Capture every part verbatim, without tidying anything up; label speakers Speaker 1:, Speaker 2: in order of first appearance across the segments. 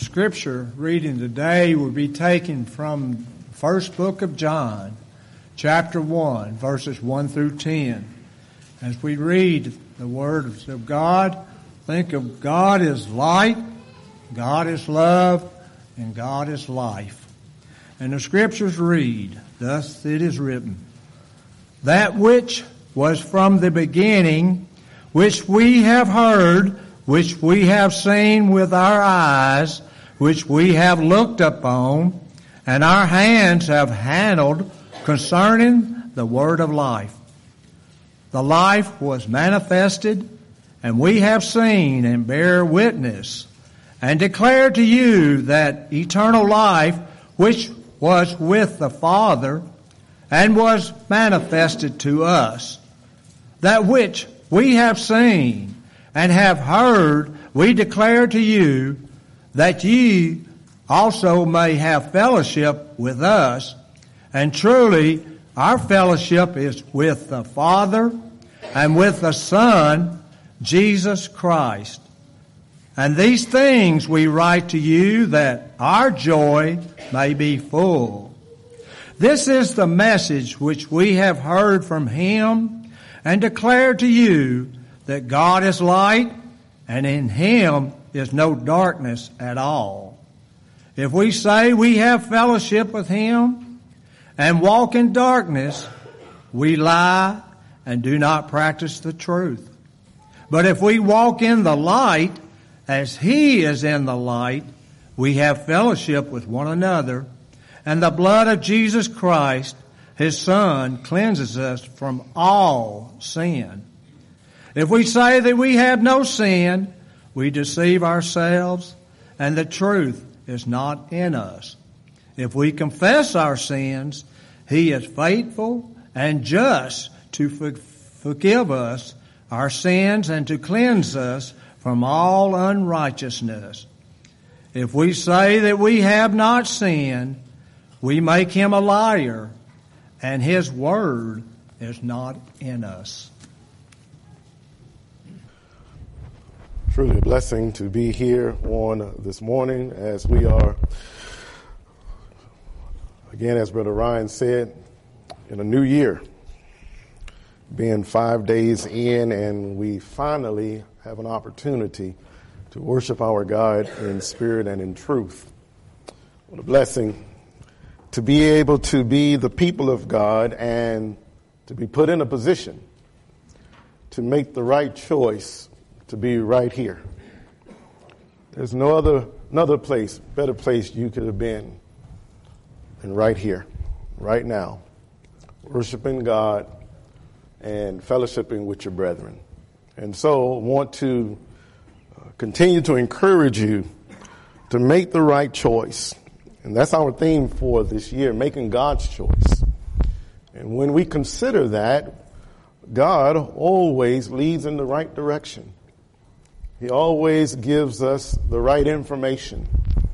Speaker 1: scripture reading today will be taken from the first book of John, chapter one, verses one through ten. As we read the words of God, think of God as light, God is love, and God is life. And the scriptures read, thus it is written, that which was from the beginning, which we have heard, which we have seen with our eyes, which we have looked upon, and our hands have handled concerning the word of life. The life was manifested, and we have seen and bear witness, and declare to you that eternal life which was with the Father, and was manifested to us, that which we have seen and have heard, we declare to you, that ye also may have fellowship with us. And truly, our fellowship is with the Father and with the Son, Jesus Christ. And these things we write to you, that our joy may be full. This is the message which we have heard from him and declare to you, that God is light, and in him is no darkness at all. If we say we have fellowship with him and walk in darkness, we lie and do not practice the truth. But if we walk in the light, as he is in the light, we have fellowship with one another, and the blood of Jesus Christ, his Son, cleanses us from all sin. If we say that we have no sin, we deceive ourselves, and the truth is not in us. If we confess our sins, he is faithful and just to forgive us our sins and to cleanse us from all unrighteousness. If we say that we have not sinned, we make him a liar, and his word is not in us.
Speaker 2: Truly a blessing to be here on this morning as we are, again, as Brother Ryan said, in a new year, being five days in, and we finally have an opportunity to worship our God in spirit and in truth. What a blessing to be able to be the people of God and to be put in a position to make the right choice to be right here. There's no other another place, better place you could have been than right here, right now, worshiping God and fellowshipping with your brethren. And so I want to continue to encourage you to make the right choice. And that's our theme for this year, making God's choice. And when we consider that, God always leads in the right direction. He always gives us the right information.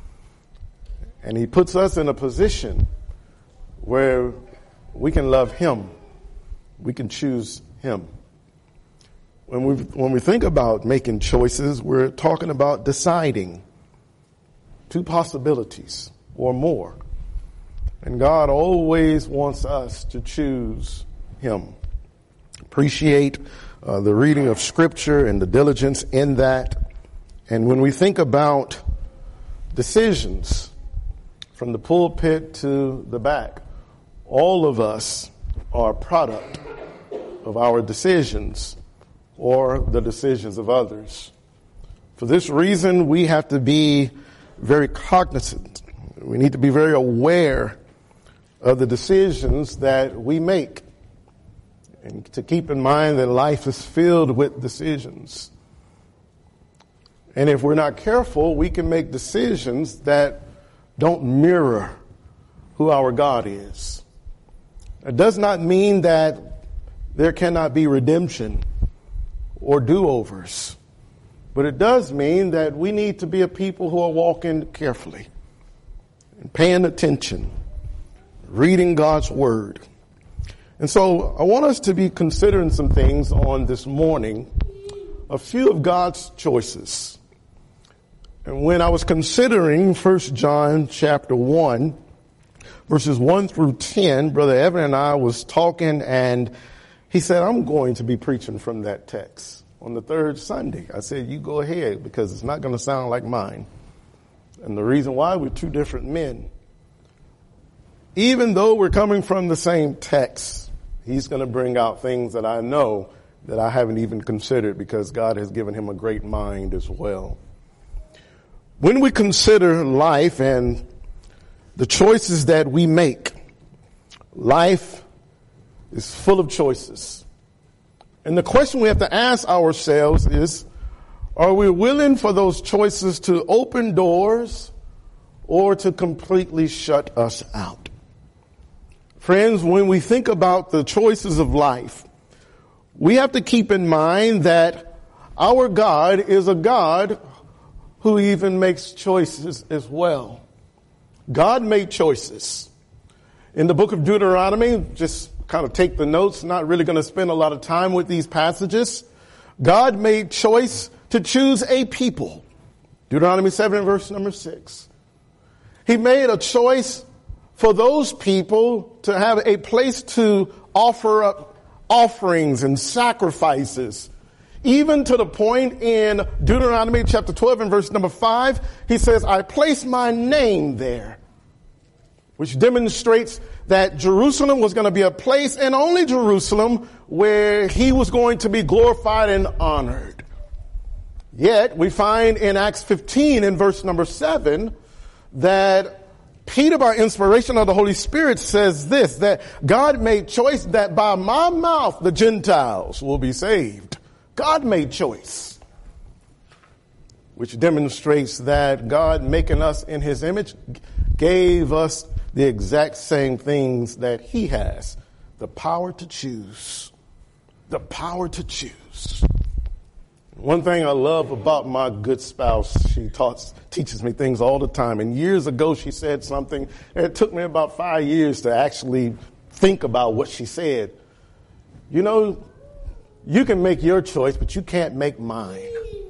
Speaker 2: And he puts us in a position where we can love him. We can choose him. When we when we think about making choices, we're talking about deciding two possibilities or more. And God always wants us to choose him. Appreciate uh, the reading of Scripture and the diligence in that. And when we think about decisions from the pulpit to the back, all of us are a product of our decisions or the decisions of others. For this reason, we have to be very cognizant. We need to be very aware of the decisions that we make, and to keep in mind that life is filled with decisions. And if we're not careful, we can make decisions that don't mirror who our God is. It does not mean that there cannot be redemption or do-overs, but it does mean that we need to be a people who are walking carefully and paying attention, reading God's word. And so I want us to be considering some things on this morning, a few of God's choices. And when I was considering First John chapter one, verses one through ten, Brother Evan and I was talking, and he said, I'm going to be preaching from that text on the third Sunday. I said, you go ahead, because it's not going to sound like mine. And the reason why, we're two different men. Even though we're coming from the same text, he's going to bring out things that I know that I haven't even considered, because God has given him a great mind as well. When we consider life and the choices that we make, life is full of choices. And the question we have to ask ourselves is, are we willing for those choices to open doors or to completely shut us out? Friends, when we think about the choices of life, we have to keep in mind that our God is a God who even makes choices as well. God made choices. In the book of Deuteronomy, just kind of take the notes, not really going to spend a lot of time with these passages. God made choice to choose a people. Deuteronomy seven, verse number six. He made a choice for those people to have a place to offer up offerings and sacrifices. Even to the point in Deuteronomy chapter twelve and verse number five, he says, I place my name there, which demonstrates that Jerusalem was going to be a place, and only Jerusalem, where he was going to be glorified and honored. Yet we find in Acts fifteen in verse number seven that Peter, by inspiration of the Holy Spirit, says this, that God made choice that by my mouth the Gentiles will be saved. God made choice, which demonstrates that God, making us in his image, gave us the exact same things that he has. The power to choose. The power to choose. One thing I love about my good spouse, she taught, teaches me things all the time. And years ago, she said something. It took me about five years to actually think about what she said. You know, you can make your choice, but you can't make mine.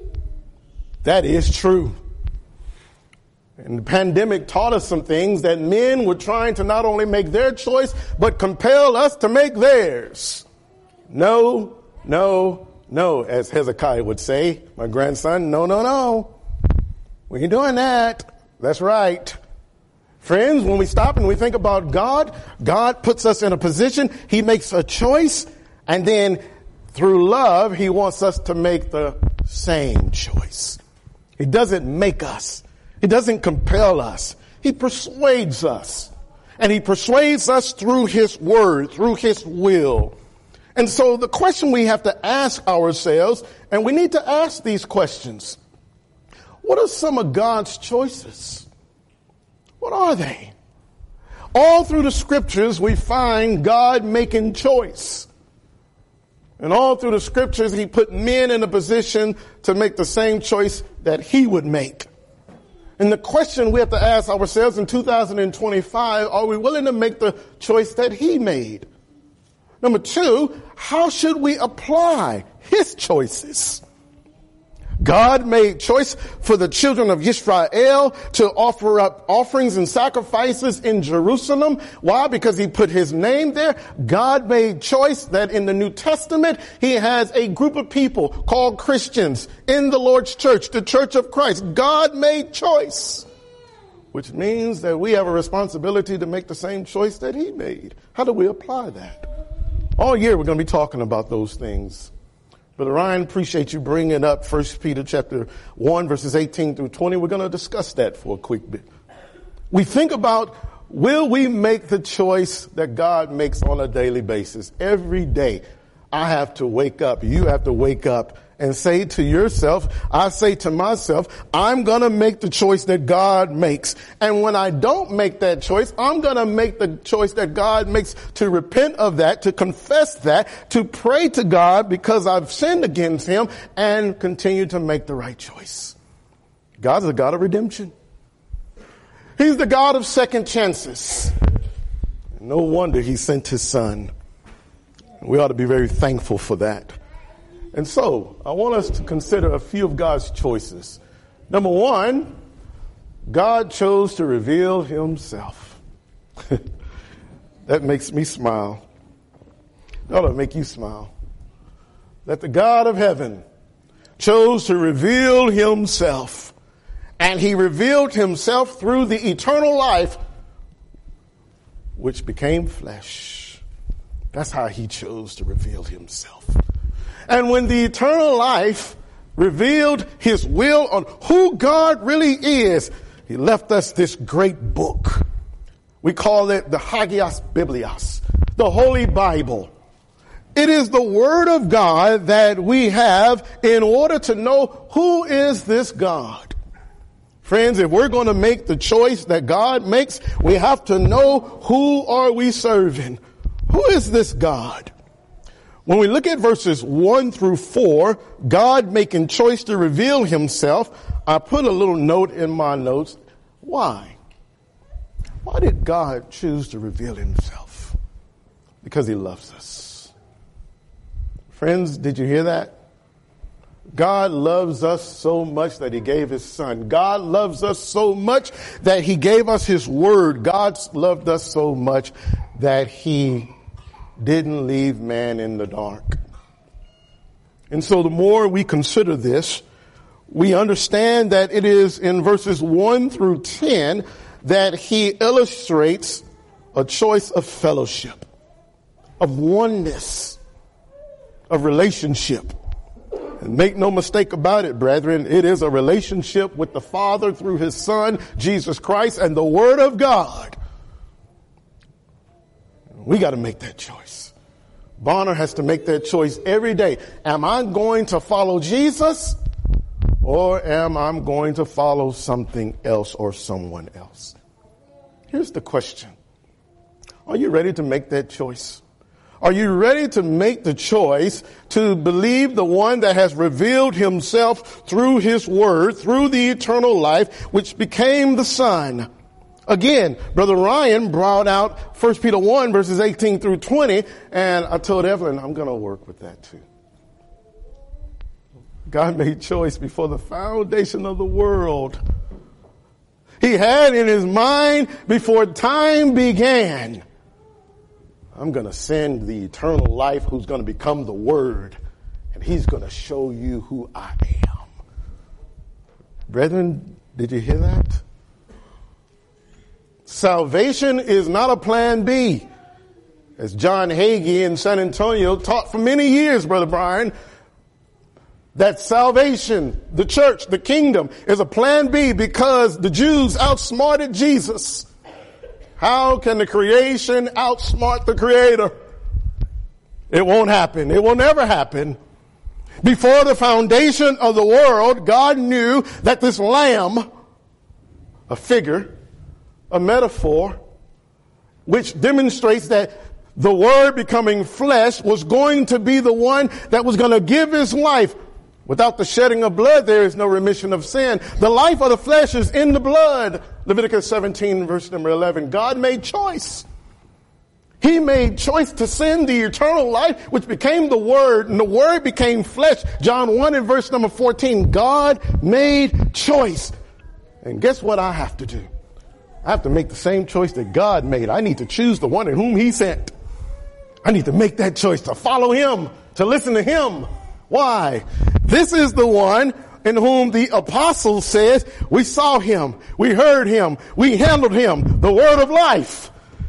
Speaker 2: That is true. And the pandemic taught us some things, that men were trying to not only make their choice, but compel us to make theirs. No, no, no, as Hezekiah would say, my grandson, no, no, no. We ain't doing that. That's right. Friends, when we stop and we think about God, God puts us in a position. He makes a choice, and then through love, he wants us to make the same choice. He doesn't make us. He doesn't compel us. He persuades us. And he persuades us through his word, through his will. And so the question we have to ask ourselves, and we need to ask these questions. What are some of God's choices? What are they? All through the scriptures, we find God making choice. And all through the scriptures, he put men in a position to make the same choice that he would make. And the question we have to ask ourselves in two thousand twenty-five, are we willing to make the choice that he made? Number two, how should we apply his choices? God made choice for the children of Israel to offer up offerings and sacrifices in Jerusalem. Why? Because he put his name there. God made choice that in the New Testament, he has a group of people called Christians in the Lord's church, the Church of Christ. God made choice, which means that we have a responsibility to make the same choice that he made. How do we apply that? All year, we're going to be talking about those things. Brother Ryan, appreciate you bringing up First Peter chapter one, verses eighteen through twenty. We're going to discuss that for a quick bit. We think about, will we make the choice that God makes on a daily basis? Every day, I have to wake up. You have to wake up and say to yourself, I say to myself, I'm going to make the choice that God makes. And when I don't make that choice, I'm going to make the choice that God makes, to repent of that, to confess that, to pray to God because I've sinned against him, and continue to make the right choice. God's a God of redemption. He's the God of second chances. No wonder he sent his son. We ought to be very thankful for that. And so I want us to consider a few of God's choices. Number one, God chose to reveal himself. That makes me smile. That'll make you smile. That the God of heaven chose to reveal himself. And he revealed himself through the eternal life, which became flesh. That's how he chose to reveal himself. And when the eternal life revealed his will on who God really is, he left us this great book. We call it the Hagios Biblios, the Holy Bible. It is the Word of God that we have in order to know who is this God. Friends, if we're going to make the choice that God makes, we have to know who are we serving. Who is this God? When we look at verses one through four, God making choice to reveal himself, I put a little note in my notes. Why? Why did God choose to reveal himself? Because he loves us. Friends, did you hear that? God loves us so much that he gave his son. God loves us so much that he gave us his word. God loved us so much that he didn't leave man in the dark. And so the more we consider this, we understand that it is in verses one through ten that he illustrates a choice of fellowship, of oneness, of relationship. And make no mistake about it, brethren, it is a relationship with the Father through his Son, Jesus Christ, and the Word of God. We got to make that choice. Bonner has to make that choice every day. Am I going to follow Jesus, or am I going to follow something else or someone else? Here's the question. Are you ready to make that choice? Are you ready to make the choice to believe the one that has revealed himself through his word, through the eternal life, which became the Son? Again, Brother Ryan brought out First Peter one, verses eighteen through twenty, and I told Evelyn, I'm going to work with that too. God made choice before the foundation of the world. He had in his mind before time began, I'm going to send the eternal life who's going to become the Word, and he's going to show you who I am. Brethren, did you hear that? Salvation is not a plan B. As John Hagee in San Antonio taught for many years, Brother Brian, that salvation, the church, the kingdom is a plan B because the Jews outsmarted Jesus. How can the creation outsmart the Creator? It won't happen. It will never happen. Before the foundation of the world, God knew that this lamb, a figure, a metaphor, which demonstrates that the Word becoming flesh was going to be the one that was going to give his life. Without the shedding of blood, there is no remission of sin. The life of the flesh is in the blood. Leviticus seventeen, verse number eleven. God made choice. He made choice to send the eternal life, which became the Word, and the Word became flesh. John one and verse number fourteen. God made choice. And guess what I have to do? I have to make the same choice that God made. I need to choose the one in whom he sent. I need to make that choice to follow him, to listen to him. Why? This is the one in whom the apostle says, we saw him, we heard him, we handled him, the word of life.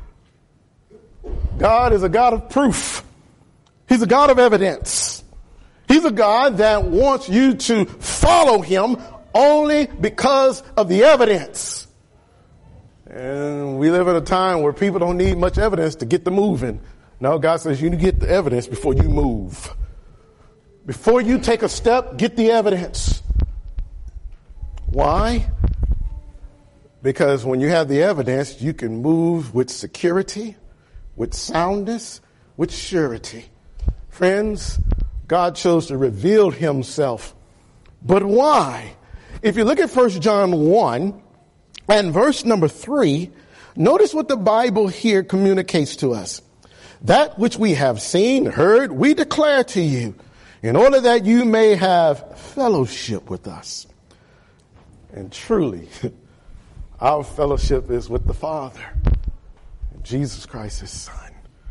Speaker 2: God is a God of proof. He's a God of evidence. He's a God that wants you to follow him only because of the evidence. And we live in a time where people don't need much evidence to get them moving. No, God says you need to get the evidence before you move. Before you take a step, get the evidence. Why? Because when you have the evidence, you can move with security, with soundness, with surety. Friends, God chose to reveal himself. But why? If you look at First John one and verse number three, notice what the Bible here communicates to us. That which we have seen, heard, we declare to you, in order that you may have fellowship with us. And truly, our fellowship is with the Father, and Jesus Christ, his Son.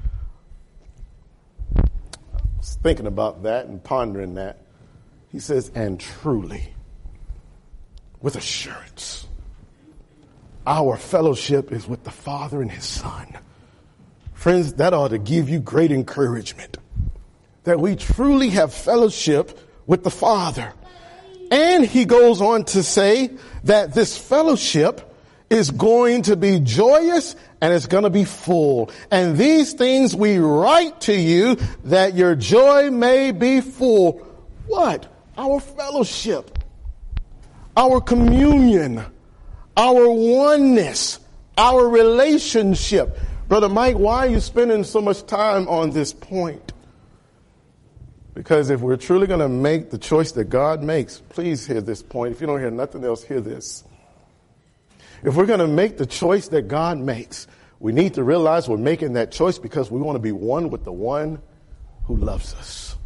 Speaker 2: I was thinking about that and pondering that. He says, and truly, with assurance, our fellowship is with the Father and his Son. Friends, that ought to give you great encouragement, that we truly have fellowship with the Father. And he goes on to say that this fellowship is going to be joyous and it's going to be full. And these things we write to you that your joy may be full. What? Our fellowship, our communion, our oneness, our relationship. Brother Mike, why are you spending so much time on this point? Because if we're truly going to make the choice that God makes, please hear this point. If you don't hear nothing else, hear this. If we're going to make the choice that God makes, we need to realize we're making that choice because we want to be one with the one who loves us.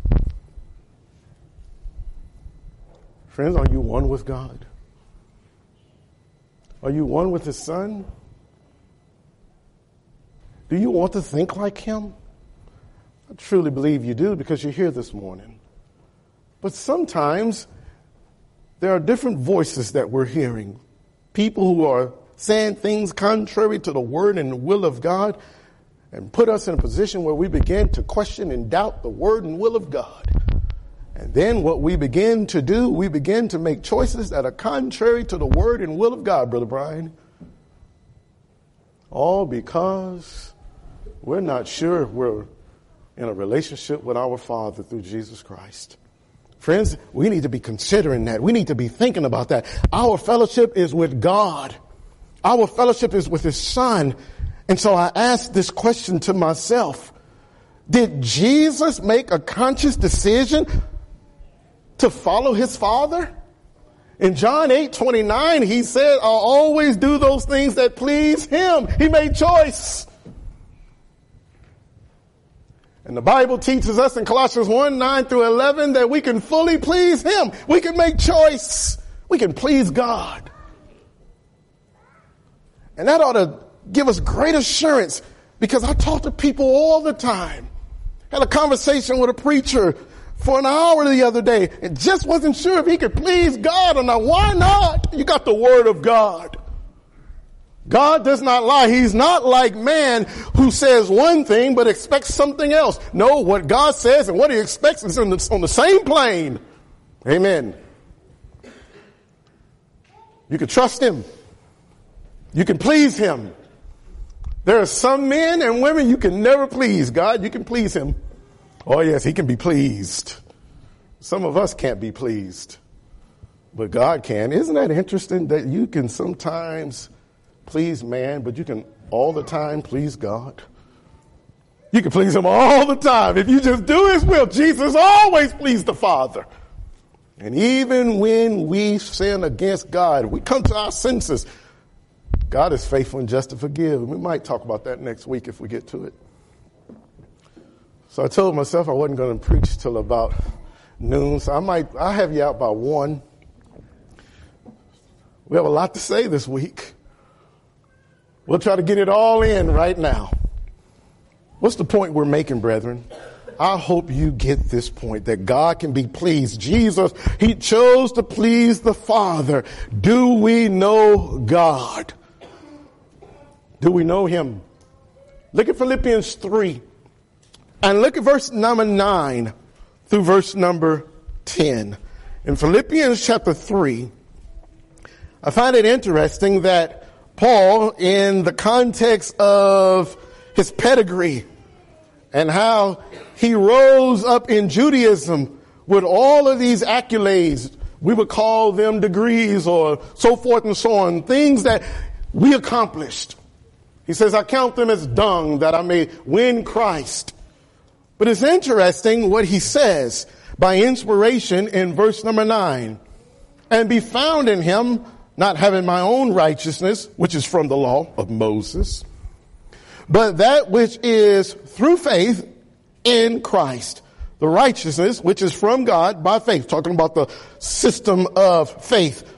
Speaker 2: Friends, are you one with God? Are you one with his Son? Do you want to think like him? I truly believe you do because you're here this morning. But sometimes there are different voices that we're hearing. People who are saying things contrary to the word and the will of God and put us in a position where we begin to question and doubt the word and will of God. And then what we begin to do, we begin to make choices that are contrary to the word and will of God, Brother Brian. All because we're not sure if we're in a relationship with our Father through Jesus Christ. Friends, we need to be considering that. We need to be thinking about that. Our fellowship is with God. Our fellowship is with his Son. And so I asked this question to myself. Did Jesus make a conscious decision to follow his Father? In John eight twenty-nine, he said, I'll always do those things that please him. He made choice. And the Bible teaches us in Colossians one, nine through eleven that we can fully please him. We can make choice. We can please God. And that ought to give us great assurance because I talk to people all the time. Had a conversation with a preacher for an hour the other day and just wasn't sure if he could please God or not. Why not? You got the word of God. God does not lie. He's not like man who says one thing but expects something else. No, what God says and what he expects is on the, on the same plane. Amen. You can trust him. You can please him. There are some men and women you can never please. God, you can please him. Oh yes, he can be pleased. Some of us can't be pleased, but God can. Isn't that interesting that you can sometimes please man, but you can all the time please God? You can please him all the time. If you just do his will, Jesus always pleased the Father. And even when we sin against God, we come to our senses. God is faithful and just to forgive. We might talk about that next week if we get to it. So I told myself I wasn't going to preach till about noon. So I might, I'll have you out by one. We have a lot to say this week. We'll try to get it all in right now. What's the point we're making, brethren? I hope you get this point that God can be pleased. Jesus, he chose to please the Father. Do we know God? Do we know him? Look at Philippians three and look at verse number nine through verse number ten. In Philippians chapter three, I find it interesting that Paul, in the context of his pedigree and how he rose up in Judaism with all of these accolades, we would call them degrees or so forth and so on, things that we accomplished. He says, I count them as dung that I may win Christ. But it's interesting what he says by inspiration in verse number nine. And be found in him, not having my own righteousness, which is from the law of Moses, but that which is through faith in Christ, the righteousness which is from God by faith. Talking about the system of faith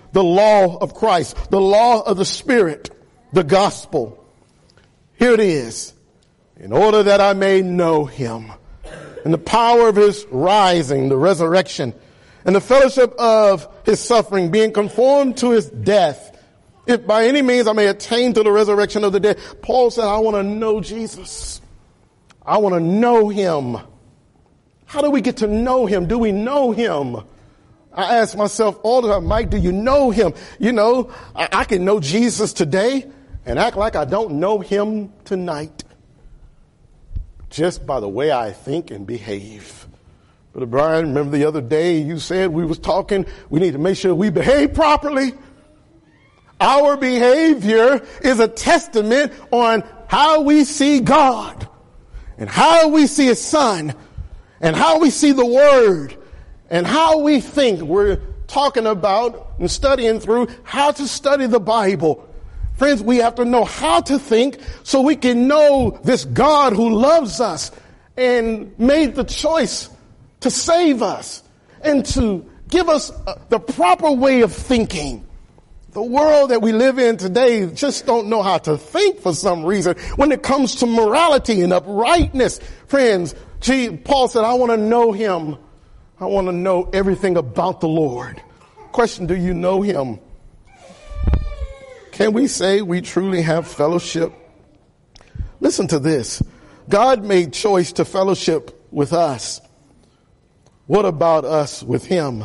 Speaker 2: the law of Christ, the law of the Spirit, the gospel. Here it is. In order that I may know him and the power of his rising, the resurrection, and the fellowship of his suffering, being conformed to his death, if by any means I may attain to the resurrection of the dead. Paul said, I want to know Jesus. I want to know him. How do we get to know him? Do we know him? I ask myself all the time, Mike, do you know him? You know, I, I can know Jesus today and act like I don't know him tonight, just by the way I think and behave. Brother Brian, remember the other day you said we was talking, we need to make sure we behave properly. Our behavior is a testament on how we see God and how we see his son and how we see the word and how we think. We're talking about and studying through how to study the Bible. Friends, we have to know how to think so we can know this God who loves us and made the choice to save us and to give us the proper way of thinking. The world that we live in today just don't know how to think for some reason when it comes to morality and uprightness. Friends, gee, Paul said, I want to know him. I want to know everything about the Lord. Question, do you know him? Can we say we truly have fellowship? Listen to this. God made choice to fellowship with us. What about us with him?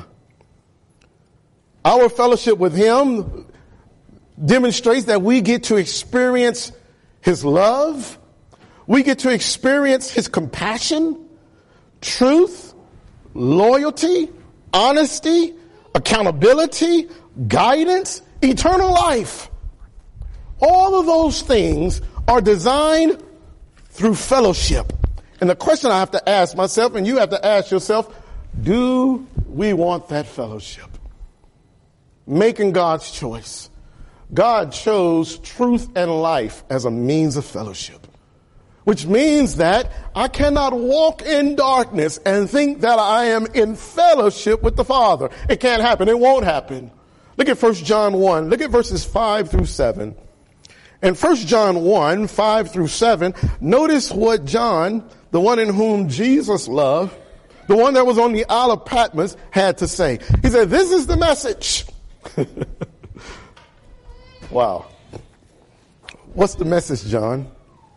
Speaker 2: Our fellowship with him demonstrates that we get to experience his love. We get to experience his compassion, truth, loyalty, honesty, accountability, guidance, eternal life. All of those things are designed through fellowship. And the question I have to ask myself, and you have to ask yourself, do we want that fellowship? Making God's choice. God chose truth and life as a means of fellowship, which means that I cannot walk in darkness and think that I am in fellowship with the Father. It can't happen. It won't happen. Look at First John one. Look at verses five through seven. In First John one, five through seven, notice what John, the one in whom Jesus loved, the one that was on the Isle of Patmos, had to say. He said, this is the message. Wow. What's the message, John?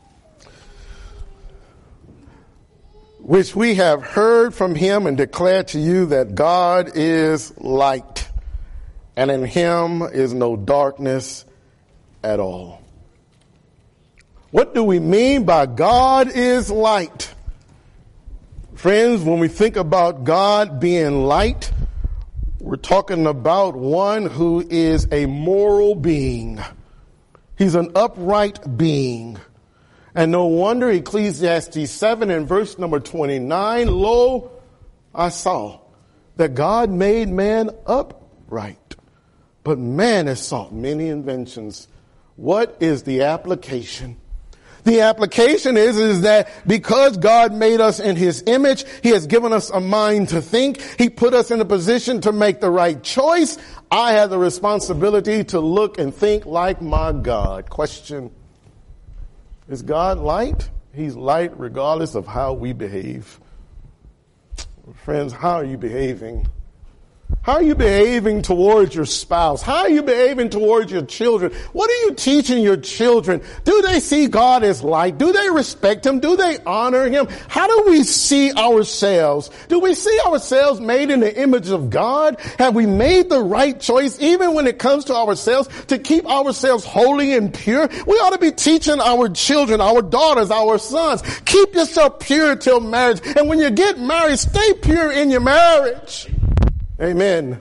Speaker 2: Which we have heard from him and declared to you that God is light, and in him is no darkness at all. What do we mean by God is light? Friends, when we think about God being light, we're talking about one who is a moral being. He's an upright being. And no wonder Ecclesiastes seven and verse number twenty-nine, lo, I saw that God made man upright, but man has sought many inventions. What is the application? The application is, is that because God made us in his image, he has given us a mind to think. He put us in a position to make the right choice. I have the responsibility to look and think like my God. Question, is God light? He's light regardless of how we behave. Friends, how are you behaving? How are you behaving towards your spouse? How are you behaving towards your children? What are you teaching your children? Do they see God as light? Do they respect him? Do they honor him? How do we see ourselves? Do we see ourselves made in the image of God? Have we made the right choice even when it comes to ourselves to keep ourselves holy and pure? We ought to be teaching our children, our daughters, our sons, keep yourself pure till marriage. And when you get married, stay pure in your marriage. Amen.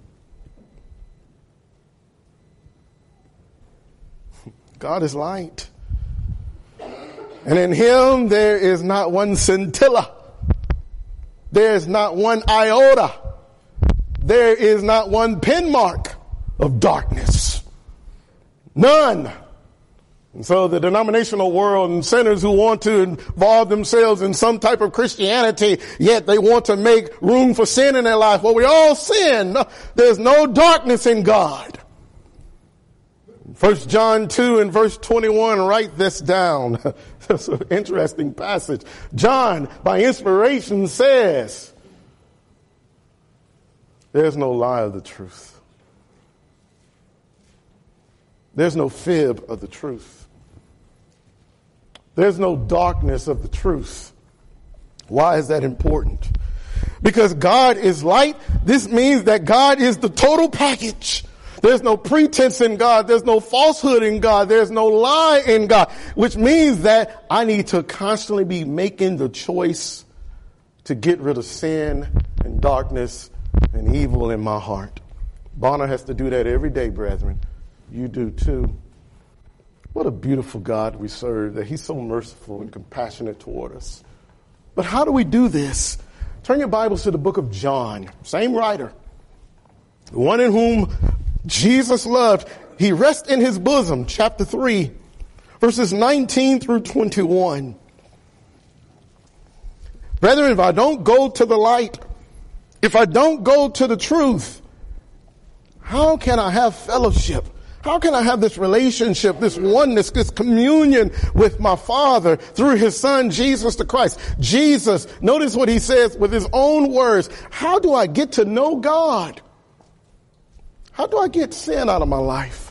Speaker 2: God is light. And in him there is not one scintilla. There is not one iota. There is not one pin mark of darkness. None. And so the denominational world and sinners who want to involve themselves in some type of Christianity, yet they want to make room for sin in their life. Well, we all sin. There's no darkness in God. First John two and verse twenty-one, write this down. That's an interesting passage. John, by inspiration, says, there's no lie of the truth. There's no fib of the truth. There's no darkness of the truth. Why is that important? Because God is light. This means that God is the total package. There's no pretense in God. There's no falsehood in God. There's no lie in God, which means that I need to constantly be making the choice to get rid of sin and darkness and evil in my heart. Bonner has to do that every day, brethren. You do too. What a beautiful God we serve, that he's so merciful and compassionate toward us. But how do we do this? Turn your Bibles to the book of John, same writer, the one in whom Jesus loved. He rests in his bosom, chapter three, verses nineteen through twenty-one. Brethren, if I don't go to the light, if I don't go to the truth, how can I have fellowship? How can I have this relationship, this oneness, this communion with my Father through his Son, Jesus the Christ? Jesus, notice what he says with his own words. How do I get to know God? How do I get sin out of my life?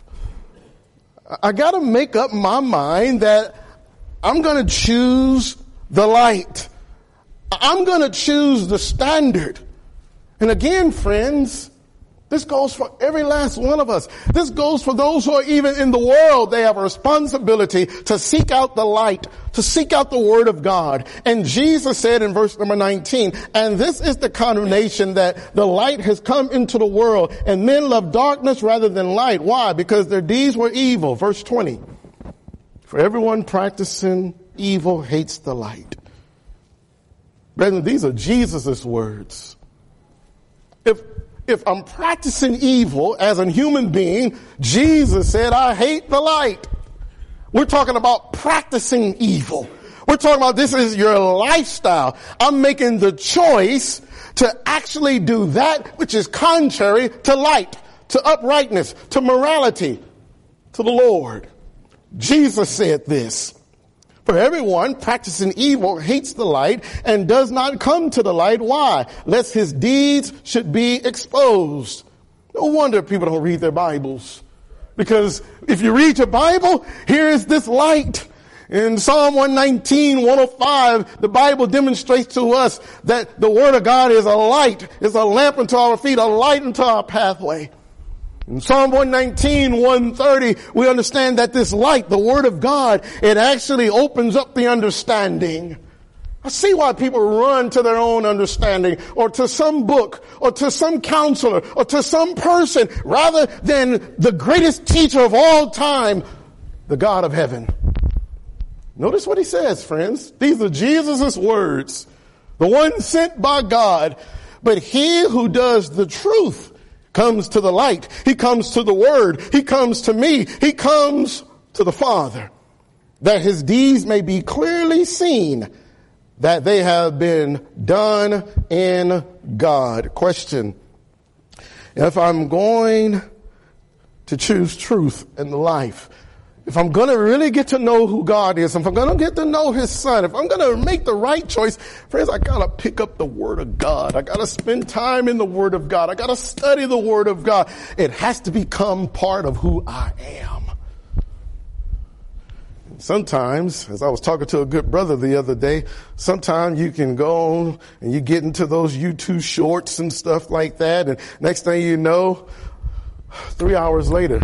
Speaker 2: I got to make up my mind that I'm going to choose the light. I'm going to choose the standard. And again, friends, this goes for every last one of us. This goes for those who are even in the world. They have a responsibility to seek out the light, to seek out the word of God. And Jesus said in verse number nineteen, and this is the condemnation, that the light has come into the world, and men love darkness rather than light. Why? Because their deeds were evil. Verse twenty, for everyone practicing evil hates the light. Brethren, these are Jesus' words. If If I'm practicing evil as a human being, Jesus said, I hate the light. We're talking about practicing evil. We're talking about this is your lifestyle. I'm making the choice to actually do that which is contrary to light, to uprightness, to morality, to the Lord. Jesus said this. For everyone practicing evil hates the light and does not come to the light. Why? Lest his deeds should be exposed. No wonder people don't read their Bibles. Because if you read your Bible, here is this light. In Psalm one nineteen, one oh five, the Bible demonstrates to us that the Word of God is a light, is a lamp unto our feet, a light unto our pathway. In Psalm one nineteen, one thirty, we understand that this light, the Word of God, it actually opens up the understanding. I see why people run to their own understanding, or to some book, or to some counselor, or to some person, rather than the greatest teacher of all time, the God of heaven. Notice what he says, friends. These are Jesus' words, the one sent by God. But he who does the truth comes to the light. He comes to the Word. He comes to me. He comes to the Father, that his deeds may be clearly seen, that they have been done in God. Question: if I'm going to choose truth in life, if I'm going to really get to know who God is, if I'm going to get to know his Son, if I'm going to make the right choice, friends, I got to pick up the Word of God. I got to spend time in the Word of God. I got to study the Word of God. It has to become part of who I am. Sometimes, as I was talking to a good brother the other day, sometimes you can go on and you get into those YouTube shorts and stuff like that, and next thing you know, three hours later,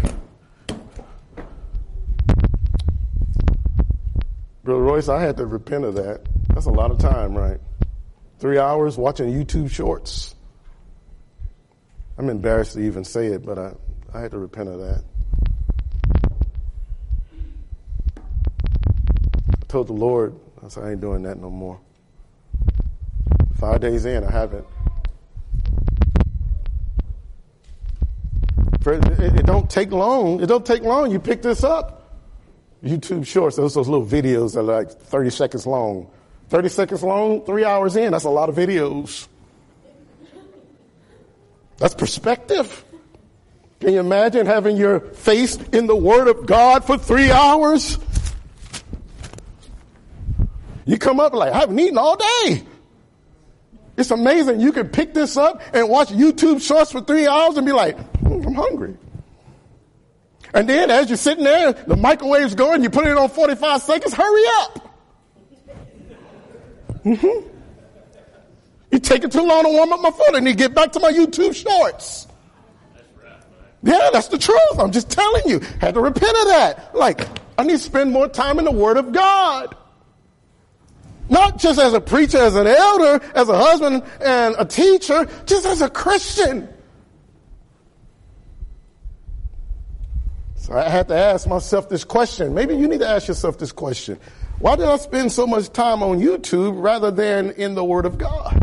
Speaker 2: Brother Royce, I had to repent of that. That's a lot of time, right? Three hours watching YouTube shorts. I'm embarrassed to even say it, but I, I had to repent of that. I told the Lord, I said, I ain't doing that no more. Five days in, I haven't. For it, it, it don't take long. It don't take long. You pick this up. YouTube Shorts, those those little videos that are like thirty seconds long. thirty seconds long, three hours in, that's a lot of videos. That's perspective. Can you imagine having your face in the Word of God for three hours? You come up like, I haven't eaten all day. It's amazing. You can pick this up and watch YouTube Shorts for three hours and be like, mm, I'm hungry. And then as you're sitting there, the microwave's going, you put it on forty-five seconds, hurry up. Mm-hmm. You take it too long to warm up my foot and you get back to my YouTube Shorts. Yeah, that's the truth. I'm just telling you. Had to repent of that. Like, I need to spend more time in the Word of God. Not just as a preacher, as an elder, as a husband and a teacher, just as a Christian. So I had to ask myself this question. Maybe you need to ask yourself this question. Why did I spend so much time on YouTube rather than in the Word of God?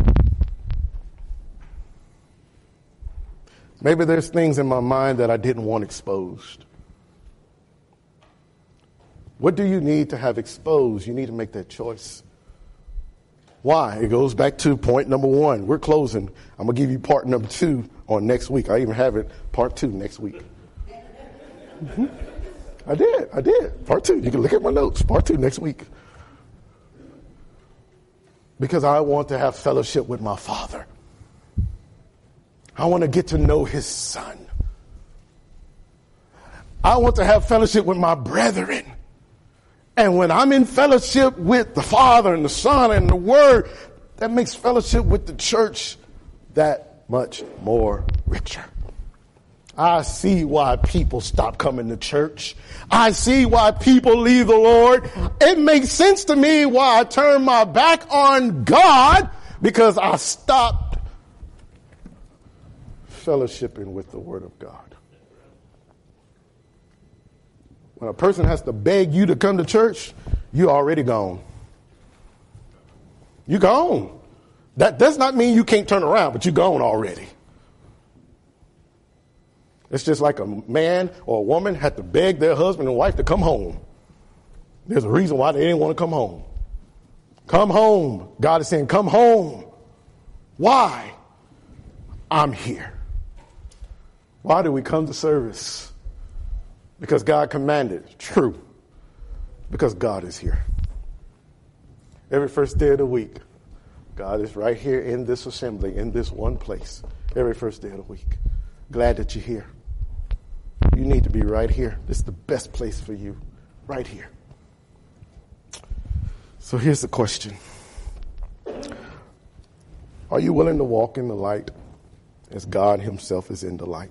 Speaker 2: Maybe there's things in my mind that I didn't want exposed. What do you need to have exposed? You need to make that choice. Why? It goes back to point number one. We're closing. I'm going to give you part number two on next week. I even have it part two next week. Mm-hmm. I did. I did. Part two. You can look at my notes. Part two next week. Because I want to have fellowship with my Father. I want to get to know His Son. I want to have fellowship with my brethren. And when I'm in fellowship with the Father and the Son and the Word, that makes fellowship with the church that much more richer. I see why people stop coming to church. I see why people leave the Lord. It makes sense to me why I turn my back on God, because I stopped fellowshipping with the Word of God. When a person has to beg you to come to church, you're already gone. You're gone. That does not mean you can't turn around, but you're gone already. It's just like a man or a woman had to beg their husband and wife to come home. There's a reason why they didn't want to come home. Come home. God is saying, come home. Why? I'm here. Why do we come to service? Because God commanded. True. Because God is here. Every first day of the week, God is right here in this assembly, in this one place. Every first day of the week. Glad that you're here. You need to be right here. This is the best place for you. Right here. So here's the question. Are you willing to walk in the light as God Himself is in the light?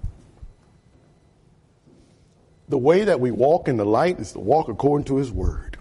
Speaker 2: The way that we walk in the light is to walk according to His Word.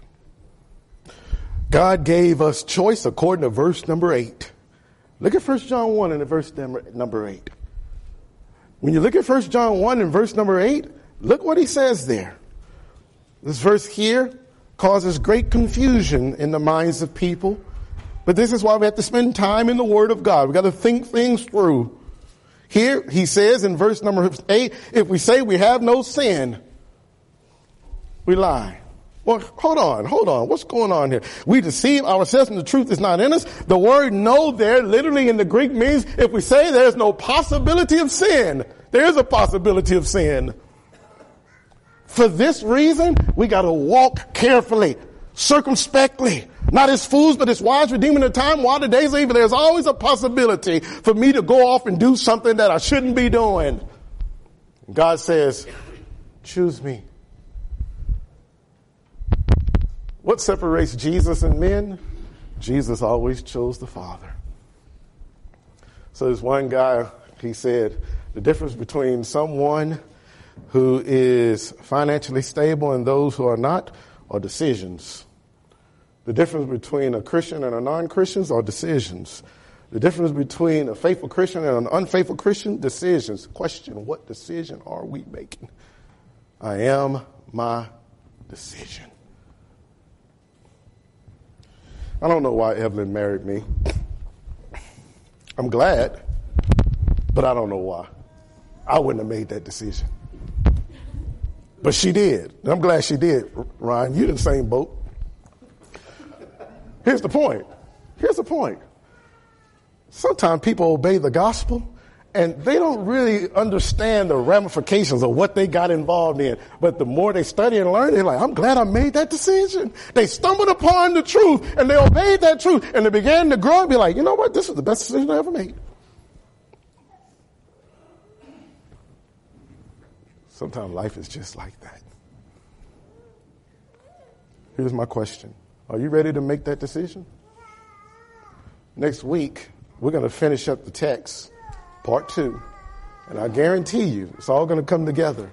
Speaker 2: God gave us choice according to verse number eight. Look at First John one and verse number, number eight. When you look at First John one and verse number eight, look what he says there. This verse here causes great confusion in the minds of people. But this is why we have to spend time in the Word of God. We've got to think things through. Here he says in verse number eight, if we say we have no sin, we lie. Well, hold on, hold on. What's going on here? We deceive ourselves and the truth is not in us. The word "no" there literally in the Greek means if we say there's no possibility of sin, there is a possibility of sin. For this reason, we got to walk carefully, circumspectly, not as fools, but as wise, redeeming the time while the days are evil. There's always a possibility for me to go off and do something that I shouldn't be doing. God says, choose me. What separates Jesus and men? Jesus always chose the Father. So there's one guy, he said, the difference between someone who is financially stable and those who are not are decisions. The difference between a Christian and a non-Christian are decisions. The difference between a faithful Christian and an unfaithful Christian, decisions. Question, what decision are we making? I am my decision. I don't know why Evelyn married me. I'm glad, but I don't know why. I wouldn't have made that decision. But she did. I'm glad she did, Ryan. You're in the same boat. Here's the point. Here's the point. Sometimes people obey the gospel and they don't really understand the ramifications of what they got involved in. But the more they study and learn, they're like, I'm glad I made that decision. They stumbled upon the truth and they obeyed that truth and they began to grow and be like, you know what? This is the best decision I ever made. Sometimes life is just like that. Here's my question. Are you ready to make that decision? Next week, we're going to finish up the text, part two. And I guarantee you, it's all going to come together.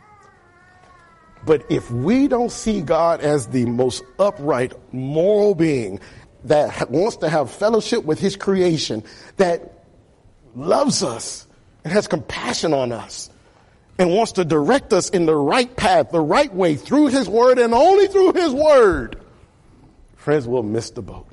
Speaker 2: But if we don't see God as the most upright, moral being that wants to have fellowship with his creation, that loves us and has compassion on us, and wants to direct us in the right path, the right way, through his word and only through his word, friends, we'll miss the boat.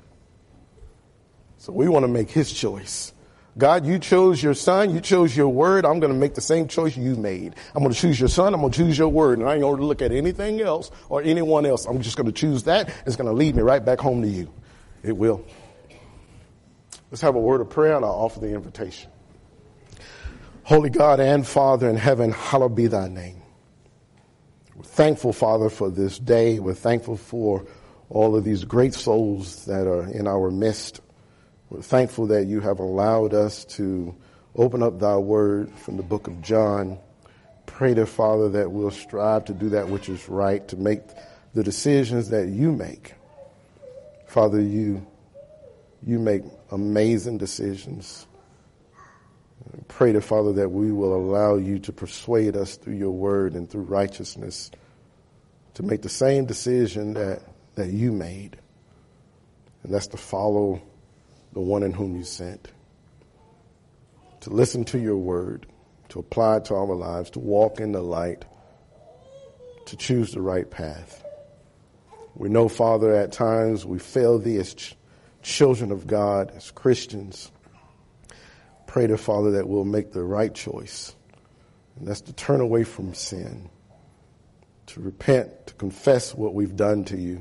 Speaker 2: So we want to make his choice. God, you chose your son. You chose your word. I'm going to make the same choice you made. I'm going to choose your son. I'm going to choose your word. And I ain't going to look at anything else or anyone else. I'm just going to choose that. It's going to lead me right back home to you. It will. Let's have a word of prayer and I'll offer the invitation. Holy God and Father in heaven, hallowed be thy name. We're thankful, Father, for this day. We're thankful for all of these great souls that are in our midst. We're thankful that you have allowed us to open up thy word from the book of John. Pray, dear Father, that we'll strive to do that which is right, to make the decisions that you make. Father, you, you make amazing decisions. Pray to Father that we will allow you to persuade us through your word and through righteousness to make the same decision that, that you made. And that's to follow the one in whom you sent. To listen to your word, to apply it to our lives, to walk in the light, to choose the right path. We know, Father, at times we fail thee as ch- children of God, as Christians. Pray to Father that we'll make the right choice, and that's to turn away from sin, to repent, to confess what we've done to you,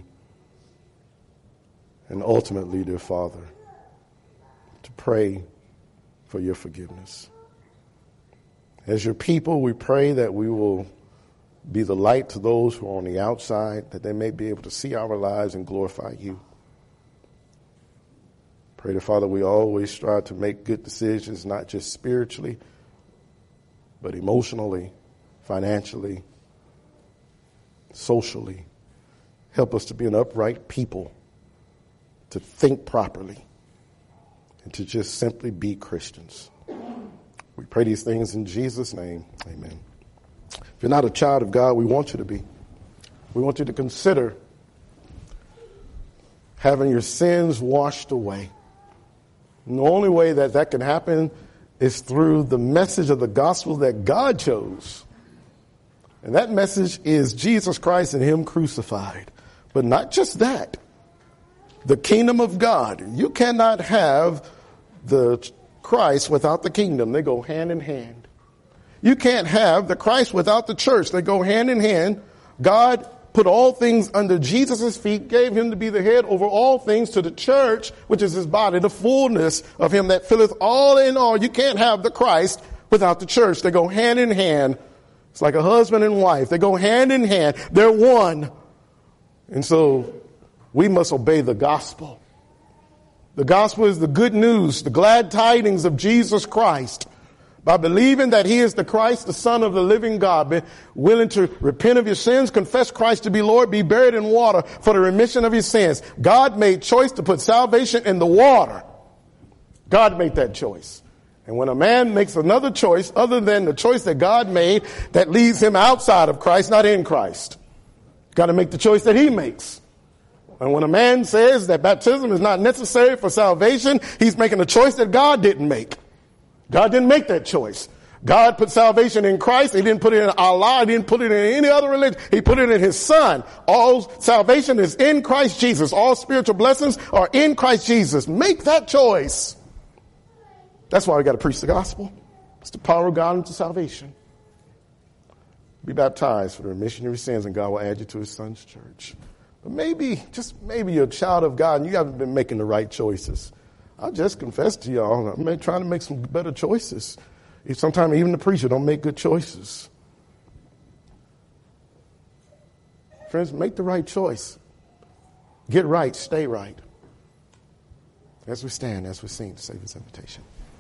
Speaker 2: and ultimately, dear Father, to pray for your forgiveness. As your people, we pray that we will be the light to those who are on the outside, that they may be able to see our lives and glorify you. Pray to Father, we always strive to make good decisions, not just spiritually, but emotionally, financially, socially. Help us to be an upright people, to think properly, and to just simply be Christians. We pray these things in Jesus' name. Amen. If you're not a child of God, we want you to be. We want you to consider having your sins washed away. And the only way that that can happen is through the message of the gospel that God chose. And that message is Jesus Christ and him crucified. But not just that. The kingdom of God. You cannot have the Christ without the kingdom. They go hand in hand. You can't have the Christ without the church. They go hand in hand. God put all things under Jesus' feet, gave him to be the head over all things to the church, which is his body, the fullness of him that filleth all in all. You can't have the Christ without the church. They go hand in hand. It's like a husband and wife. They go hand in hand. They're one. And so we must obey the gospel. The gospel is the good news, the glad tidings of Jesus Christ. By believing that he is the Christ, the Son of the living God, be willing to repent of your sins, confess Christ to be Lord, be buried in water for the remission of your sins. God made choice to put salvation in the water. God made that choice. And when a man makes another choice other than the choice that God made, that leaves him outside of Christ, not in Christ. Got to make the choice that he makes. And when a man says that baptism is not necessary for salvation, he's making a choice that God didn't make. God didn't make that choice. God put salvation in Christ. He didn't put it in Allah. He didn't put it in any other religion. He put it in his son. All salvation is in Christ Jesus. All spiritual blessings are in Christ Jesus. Make that choice. That's why we got to preach the gospel. It's the power of God into salvation. be baptized for the remission of your sins, and God will add you to his son's church. But maybe, just maybe you're a child of God and you haven't been making the right choices. I'll just confess to y'all, I'm trying to make some better choices. Sometimes even the preacher don't make good choices. Friends, make the right choice. Get right, stay right. As we stand, as we sing the Savior's invitation.